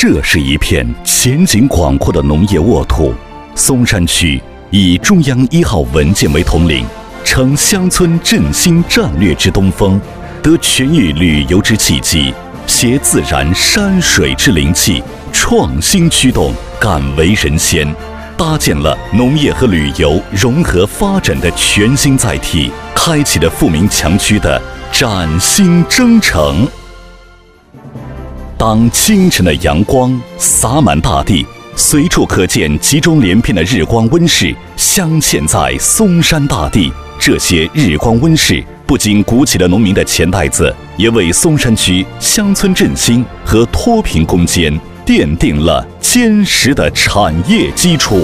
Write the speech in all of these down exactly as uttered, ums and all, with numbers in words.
这是一片前景广阔的农业沃土。松山区以中央一号文件为统领，承乡村振兴战略之东风，得全域旅游之契机，携自然山水之灵气，创新驱动，敢为人先，搭建了农业和旅游融合发展的全新载体，开启了富民强区的崭新征程。当清晨的阳光洒满大地，随处可见集中连片的日光温室镶嵌在松山大地。这些日光温室不仅鼓起了农民的钱袋子，也为松山区乡村振兴和脱贫攻坚奠定了坚实的产业基础。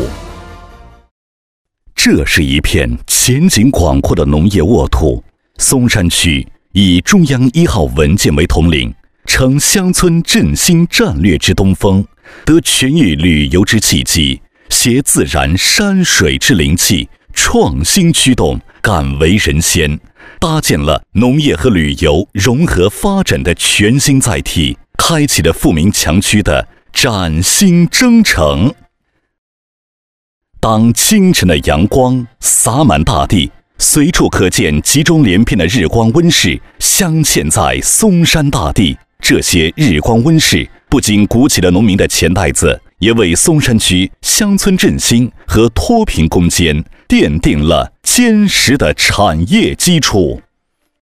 这是一片前景广阔的农业沃土。松山区以中央一号文件为统领，承乡村振兴战略之东风，得全域旅游之契机，携自然山水之灵气，创新驱动，敢为人先，搭建了农业和旅游融合发展的全新载体，开启了富民强区的崭新征程。当清晨的阳光洒满大地，随处可见集中连片的日光温室镶嵌在松山大地。这些日光温室不仅鼓起了农民的钱袋子，也为松山区乡村振兴和脱贫攻坚奠定了坚实的产业基础。